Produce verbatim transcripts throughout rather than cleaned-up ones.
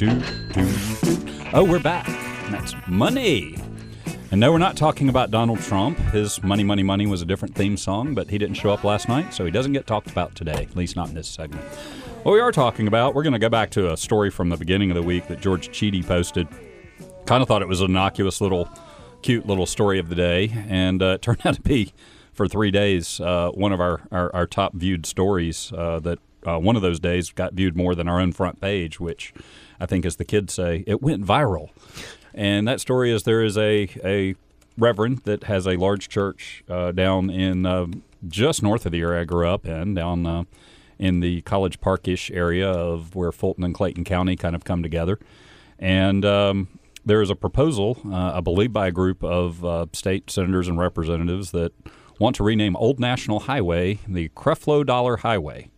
do, do, do. Oh, we're back. And that's money. And no, we're not talking about Donald Trump. His Money, Money, Money was a different theme song, but he didn't show up last night, so he doesn't get talked about today, at least not in this segment. What we are talking about, we're going to go back to a story from the beginning of the week that George Cheedy posted. Kind of thought it was an innocuous little, cute little story of the day, and uh, it turned out to be, for three days, uh, one of our, our, our top viewed stories uh, that uh, one of those days got viewed more than our own front page, which I think, as the kids say, it went viral. And that story is there is a, a reverend that has a large church uh, down in uh, just north of the area I grew up in, down uh, in the College Park-ish area of where Fulton and Clayton County kind of come together. And um, there is a proposal, uh, I believe by a group of uh, state senators and representatives, that want to rename Old National Highway the Creflo Dollar Highway.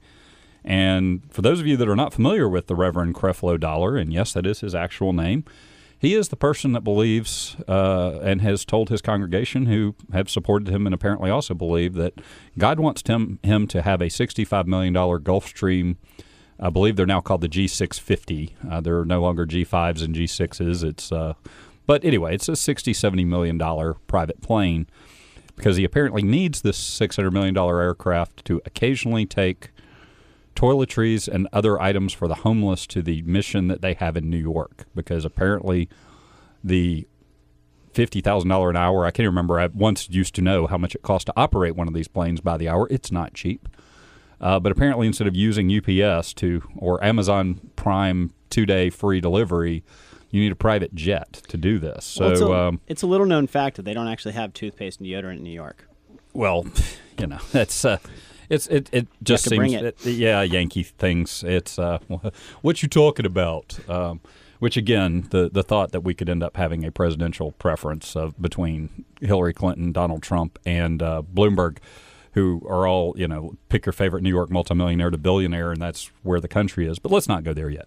And for those of you that are not familiar with the Reverend Creflo Dollar, and yes, that is his actual name, he is the person that believes uh, and has told his congregation, who have supported him and apparently also believe, that God wants him, him to have a sixty-five million dollars Gulfstream. I believe they're now called the G six fifty. Uh, they're no longer G fives and G sixes. It's, uh, but anyway, it's a sixty, seventy million dollars private plane, because he apparently needs this six hundred million dollars aircraft to occasionally take toiletries and other items for the homeless to the mission that they have in New York, because apparently the fifty thousand dollars an hour, I can't remember, I once used to know how much it costs to operate one of these planes by the hour. It's not cheap. Uh, but apparently instead of using U P S to or Amazon Prime two-day free delivery, you need a private jet to do this. So well, it's, a, um, it's a little known fact that they don't actually have toothpaste and deodorant in New York. Well, you know, that's uh, it's it it just to seems bring it. It, yeah, Yankee things. It's uh, what you talking about? Um, which again, the the thought that we could end up having a presidential preference of between Hillary Clinton, Donald Trump, and uh, Bloomberg, who are all, you know, pick your favorite New York multimillionaire to billionaire, and that's where the country is. But let's not go there yet.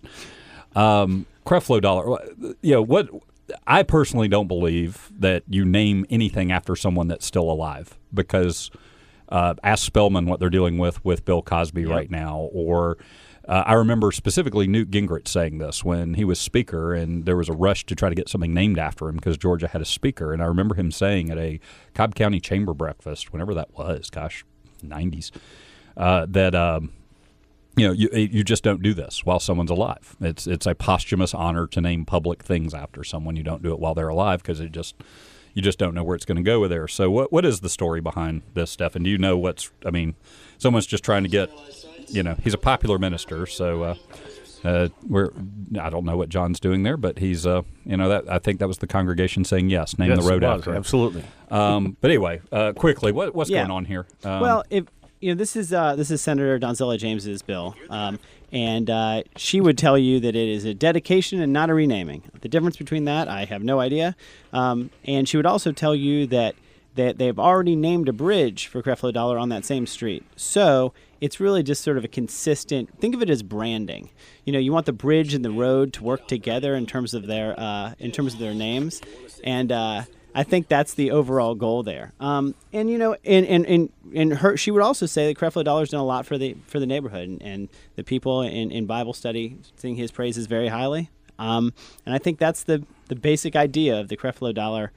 Um, Creflo Dollar, you know, what I personally don't believe that you name anything after someone that's still alive, because uh, ask Spellman what they're dealing with with Bill Cosby yep. right now. Or uh, I remember specifically Newt Gingrich saying this when he was speaker, and there was a rush to try to get something named after him because Georgia had a speaker. And I remember him saying at a Cobb County Chamber breakfast, whenever that was, gosh, nineties, uh, that um, you know you you just don't do this while someone's alive. It's it's a posthumous honor to name public things after someone. You don't do it while they're alive because it just you just don't know where it's going to go with there. So what what is the story behind this, Stephen? Do you know what's? I mean, someone's just trying to get. You know, he's a popular minister, so uh, uh, we're. I don't know what John's doing there, but he's. Uh, you know, that I think that was the congregation saying yes, name yes, the road it was, after him. Absolutely. Um, but anyway, uh, quickly, what, what's yeah. going on here? Um, well, if you know, this is uh, this is Senator Donzella James's bill, um, and uh, she would tell you that it is a dedication and not a renaming. The difference between that, I have no idea. Um, and she would also tell you that that they've already named a bridge for Creflo Dollar on that same street. So it's really just sort of a consistent, think of it as branding. You know, you want the bridge and the road to work together in terms of their uh, in terms of their names. And uh, I think that's the overall goal there. Um, and, you know, and, and, and, and her, she would also say that Creflo Dollar's done a lot for the for the neighborhood, and, and the people in, in Bible study sing his praises very highly. Um, and I think that's the, the basic idea of the Creflo Dollar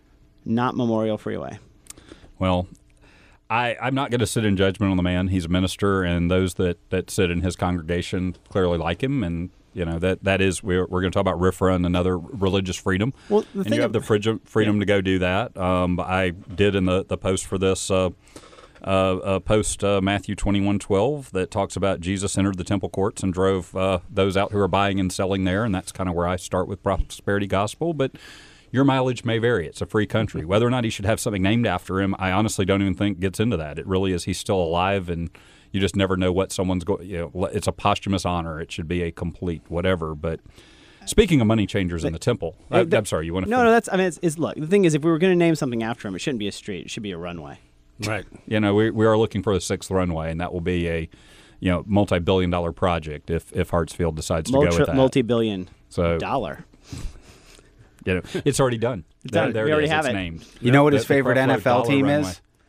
not Memorial Freeway. Well, I, I'm not going to sit in judgment on the man. He's a minister, and those that, that sit in his congregation clearly like him. And, you know, that, that is, we're, we're going to talk about R F R A and another religious freedom. Well, the and thing you have the freedom, freedom yeah. to go do that. Um, I did in the, the post for this uh, uh, uh, post uh, Matthew twenty-one twelve that talks about Jesus entered the temple courts and drove uh, those out who are buying and selling there. And that's kind of where I start with prosperity gospel. But your mileage may vary. It's a free country. Whether or not he should have something named after him, I honestly don't even think gets into that. It really is he's still alive, and you just never know what someone's going. You know, it's a posthumous honor. It should be a complete whatever. But speaking of money changers in the temple, I, I'm sorry, you want to? No, finish? no, that's. I mean, it's, it's look. The thing is, if we were going to name something after him, it shouldn't be a street. It should be a runway. Right. You know, we we are looking for a sixth runway, and that will be a, you know, multi-billion dollar project if if Hartsfield decides to Multi- go with that. Multi-billion so, dollar. You know, it's already done. It's done. There, there we it already is. have it's it. named. You know what his the, the favorite N F L team runway. is?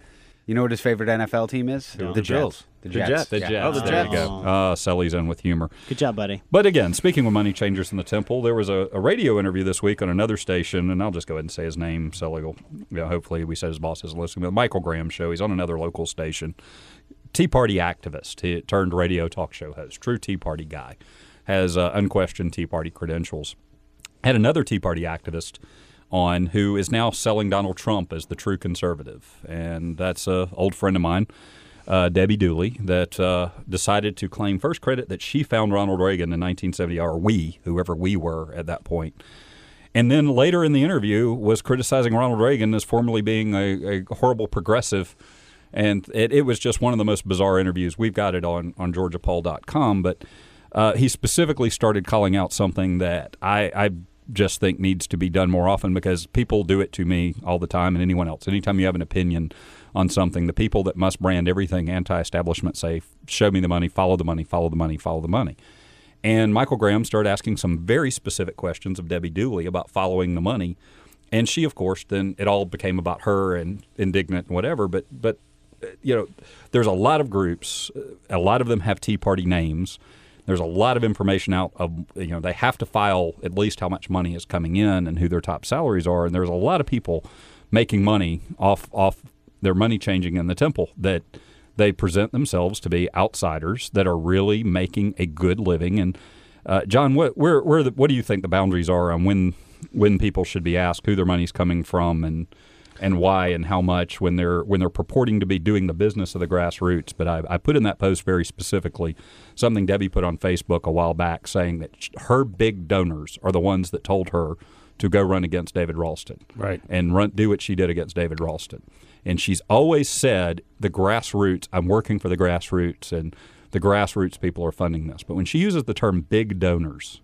You know what his favorite N F L team is? No. The Bills. The The Jets. Jets. The Yeah. Jets. Oh, the there Jets. you go. Uh, Sully's in with humor. Good job, buddy. But again, speaking of money changers in the temple, there was a, a radio interview this week on another station, and I'll just go ahead and say his name. Sully will, you know, hopefully we said his boss isn't listening. But the Michael Graham show. He's on another local station. Tea Party activist. He turned radio talk show host. True Tea Party guy. Has uh, unquestioned Tea Party credentials. Had another Tea Party activist on who is now selling Donald Trump as the true conservative, and that's an old friend of mine. Uh, Debbie Dooley, that uh, decided to claim first credit that she found Ronald Reagan in nineteen seventy, or we, whoever we were at that point. And then later in the interview was criticizing Ronald Reagan as formerly being a, a horrible progressive. And it, it was just one of the most bizarre interviews. We've got it on, on georgia paul dot com. But uh, he specifically started calling out something that I, I just think needs to be done more often, because people do it to me all the time and anyone else. Anytime you have an opinion on something, the people that must brand everything anti-establishment say, show me the money, follow the money, follow the money, follow the money. And Michael Graham started asking some very specific questions of Debbie Dooley about following the money. And she, of course, then it all became about her and indignant and whatever. But, but you know, there's a lot of groups. A lot of them have Tea Party names. There's a lot of information out of, you know, they have to file at least how much money is coming in and who their top salaries are. And there's a lot of people making money off off their money changing in the temple that they present themselves to be outsiders that are really making a good living. And uh, John, what where where the, what do you think the boundaries are on when when people should be asked who their money's coming from and and why and how much when they're when they're purporting to be doing the business of the grassroots? But I, I put in that post very specifically something Debbie put on Facebook a while back, saying that her big donors are the ones that told her to go run against David Ralston, Right. and run do what she did against David Ralston. And she's always said the grassroots, I'm working for the grassroots, and the grassroots people are funding this. But when she uses the term big donors,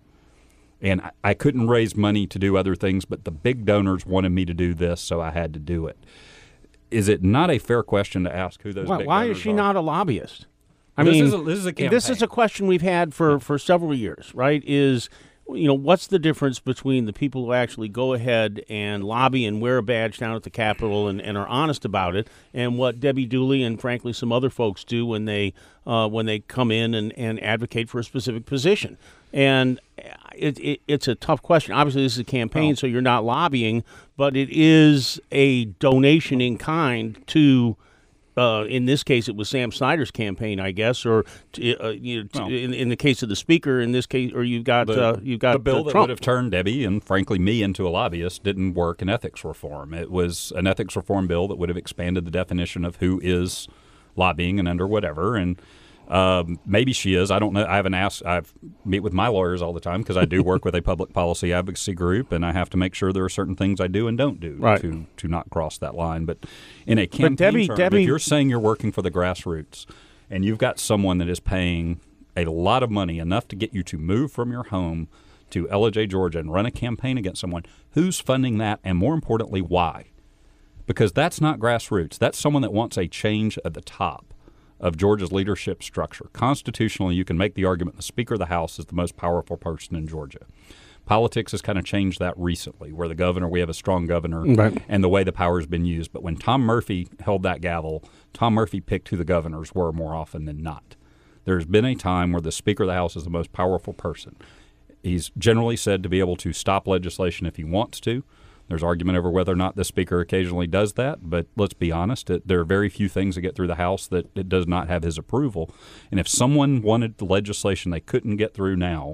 and I, I couldn't raise money to do other things, but the big donors wanted me to do this, so I had to do it. Is it not a fair question to ask who those Why, big why donors is she are? not a lobbyist? I This mean, is a- this is a This is campaign. a question we've had for, for several years, right? Is, you know, what's the difference between the people who actually go ahead and lobby and wear a badge down at the Capitol and, and are honest about it, and what Debbie Dooley and, frankly, some other folks do when they uh, when they come in and, and advocate for a specific position? And it, it, it's a tough question. Obviously, this is a campaign, so you're not lobbying, but it is a donation in kind to. Uh, in this case, it was Sam Snyder's campaign, I guess, or t- uh, you know, t- Well, in, in the case of the speaker, in this case, or you've got The, uh, you've got the bill uh, that Trump. would have turned Debbie and, frankly, me into a lobbyist didn't work in ethics reform. It was an ethics reform bill that would have expanded the definition of who is lobbying and under whatever. And um, maybe she is. I don't know. I haven't asked. I meet with my lawyers all the time because I do work with a public policy advocacy group, and I have to make sure there are certain things I do and don't do Right. to to not cross that line. But in a campaign Debbie- term, Debbie- if you're saying you're working for the grassroots and you've got someone that is paying a lot of money, enough to get you to move from your home to Ellijay, Georgia, and run a campaign against someone, who's funding that, and more importantly, why? Because that's not grassroots. That's someone that wants a change at the top of Georgia's leadership structure. Constitutionally, you can make the argument the Speaker of the House is the most powerful person in Georgia. Politics has kind of changed that recently, where the governor, we have a strong governor, Right. and the way the power has been used. But when Tom Murphy held that gavel, Tom Murphy picked who the governors were more often than not. There's been a time where the Speaker of the House is the most powerful person. He's generally said to be able to stop legislation if he wants to. There's argument over whether or not the Speaker occasionally does that, but let's be honest, it, there are very few things that get through the House that it does not have his approval. And if someone wanted the legislation they couldn't get through now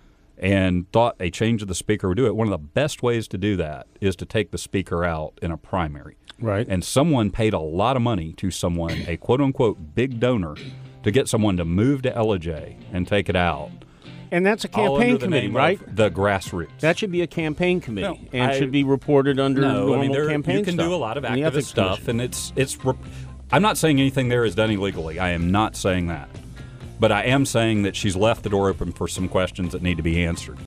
and thought a change of the Speaker would do it, one of the best ways to do that is to take the Speaker out in a primary. Right. And someone paid a lot of money to someone, a quote-unquote big donor, to get someone to move to Ellijay and take it out. And that's a all campaign under the committee, name right? of the grassroots. That should be a campaign committee, No, and I- should be reported under No, normal I mean there, campaign you can stuff do a lot of and the activist Ethics stuff, Commission. and it's it's. Rep- I'm not saying anything there is done illegally. I am not saying that, but I am saying that she's left the door open for some questions that need to be answered.